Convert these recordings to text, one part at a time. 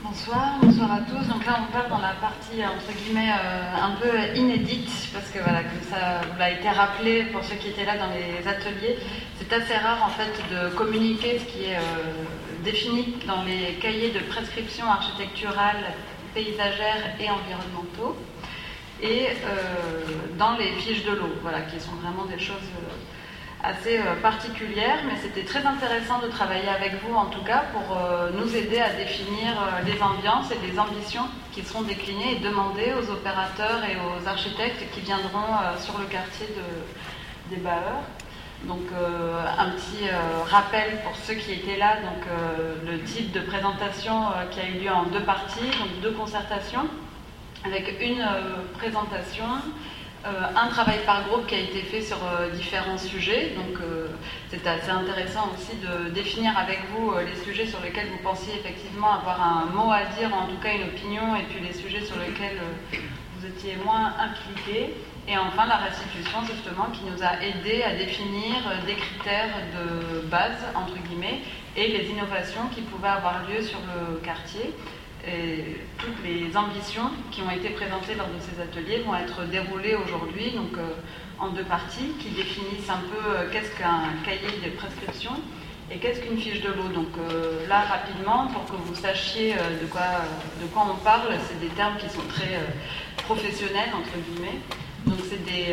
Bonsoir à tous. Donc là, on part dans la partie entre guillemets un peu inédite parce que voilà, comme ça vous l'a été rappelé pour ceux qui étaient là dans les ateliers, c'est assez rare en fait de communiquer ce qui est défini dans les cahiers de prescription architecturale, paysagère et environnementaux et dans les fiches de l'eau, voilà, qui sont vraiment des choses assez particulière, mais c'était très intéressant de travailler avec vous en tout cas pour nous aider à définir les ambiances et les ambitions qui seront déclinées et demandées aux opérateurs et aux architectes qui viendront sur le quartier des Baeurs. Donc un petit rappel pour ceux qui étaient là, donc le type de présentation qui a eu lieu en deux parties, donc deux concertations, avec une présentation, un travail par groupe qui a été fait sur différents sujets, donc c'était assez intéressant aussi de définir avec vous les sujets sur lesquels vous pensiez effectivement avoir un mot à dire, en tout cas une opinion, et puis les sujets sur lesquels vous étiez moins impliqués, et enfin la restitution justement qui nous a aidé à définir des critères de base, entre guillemets, et les innovations qui pouvaient avoir lieu sur le quartier. Et toutes les ambitions qui ont été présentées lors de ces ateliers vont être déroulées aujourd'hui, donc en deux parties qui définissent un peu qu'est-ce qu'un cahier de prescription et qu'est-ce qu'une fiche de l'eau. Donc là, rapidement, pour que vous sachiez de quoi on parle, c'est des termes qui sont très professionnels, entre guillemets. Donc c'est des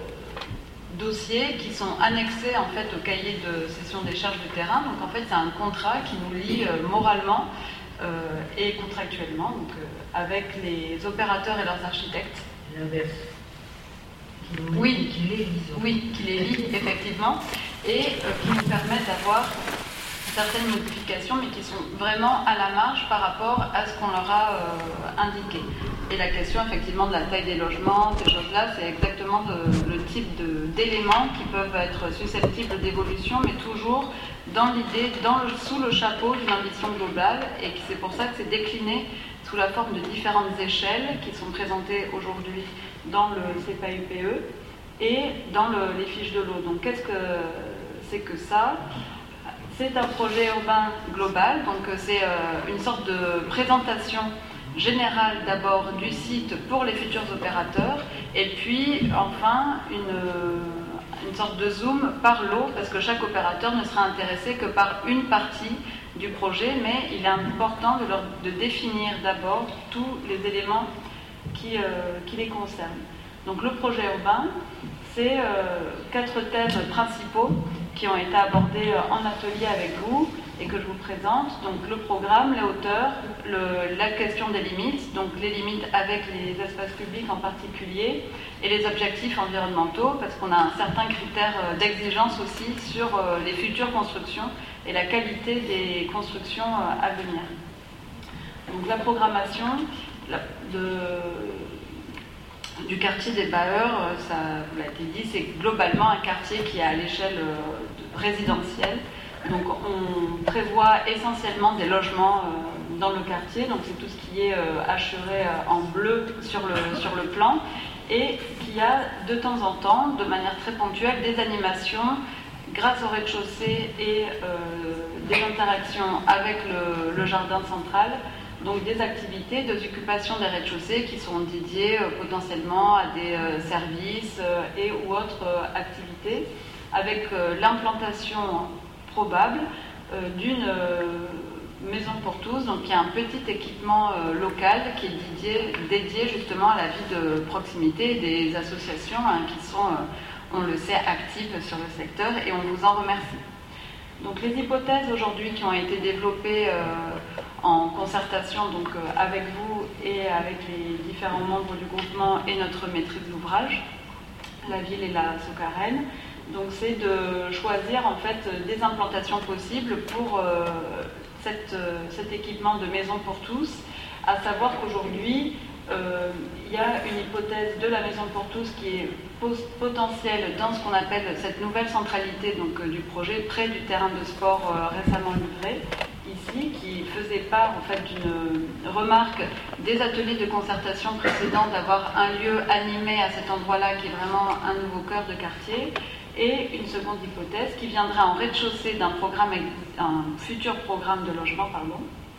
dossiers qui sont annexés en fait au cahier de cession des charges de terrain. Donc en fait, c'est un contrat qui nous lie moralement et contractuellement, donc avec les opérateurs et leurs architectes. L'inverse. Oui, qui les lie, effectivement, et qui nous permettent d'avoir certaines modifications, mais qui sont vraiment à la marge par rapport à ce qu'on leur a indiqué. Et la question, effectivement, de la taille des logements, ces choses-là, c'est exactement le type d'éléments qui peuvent être susceptibles d'évolution, mais toujours dans l'idée, sous le chapeau d'une ambition globale, et c'est pour ça que c'est décliné sous la forme de différentes échelles qui sont présentées aujourd'hui dans le CPAUPE et dans les fiches de l'eau. Donc qu'est-ce que c'est que ça ? C'est un projet urbain global, donc c'est une sorte de présentation générale d'abord du site pour les futurs opérateurs, et puis enfin une sorte de zoom par lot, parce que chaque opérateur ne sera intéressé que par une partie du projet, mais il est important de définir d'abord tous les éléments qui les concernent. Donc le projet urbain, c'est 4 thèmes principaux qui ont été abordés en atelier avec vous et que je vous présente. Donc le programme, les hauteurs, la question des limites, donc les limites avec les espaces publics en particulier, et les objectifs environnementaux, parce qu'on a un certain critère d'exigence aussi sur les futures constructions et la qualité des constructions à venir. Donc la programmation du quartier des Baeurs, ça vous l'a été dit, c'est globalement un quartier qui est à l'échelle résidentielle. Donc on prévoit essentiellement des logements dans le quartier, donc c'est tout ce qui est hacheré en bleu sur le plan, et qui a de temps en temps, de manière très ponctuelle, des animations grâce au rez-de-chaussée et des interactions avec le jardin central. Donc des activités d'occupation des rez-de-chaussée qui sont dédiées potentiellement à des services et ou autres activités, avec l'implantation probable d'une maison pour tous, donc il y a un petit équipement local qui est dédié justement à la vie de proximité des associations qui sont, on le sait, actives sur le secteur, et on vous en remercie. Donc les hypothèses aujourd'hui qui ont été développées en concertation donc, avec vous et avec les différents membres du groupement et notre maîtrise d'ouvrage, la ville et la Socarène, donc c'est de choisir en fait des implantations possibles pour cet équipement de maison pour tous, à savoir qu'aujourd'hui il y a une hypothèse de la maison pour tous qui est potentielle dans ce qu'on appelle cette nouvelle centralité donc, du projet près du terrain de sport récemment livré ici, qui faisait part en fait d'une remarque des ateliers de concertation précédents d'avoir un lieu animé à cet endroit-là qui est vraiment un nouveau cœur de quartier, et une seconde hypothèse qui viendra en rez-de-chaussée d'un futur programme de logement,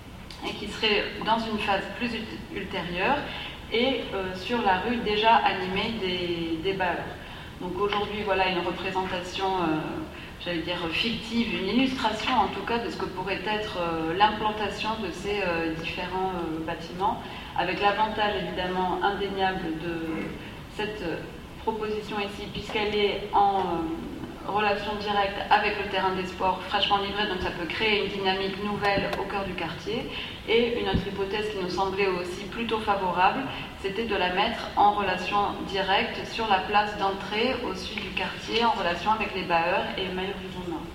et qui serait dans une phase plus ultérieure et sur la rue déjà animée des bailleurs. Donc aujourd'hui, voilà une représentation, j'allais dire fictive, une illustration en tout cas de ce que pourrait être l'implantation de ces différents bâtiments, avec l'avantage évidemment indéniable de cette proposition ici, puisqu'elle est en relation directe avec le terrain des sports fraîchement livré, donc ça peut créer une dynamique nouvelle au cœur du quartier. Et une autre hypothèse qui nous semblait aussi plutôt favorable, c'était de la mettre en relation directe sur la place d'entrée au sud du quartier, en relation avec les bailleurs et Maillot Horizon Nord.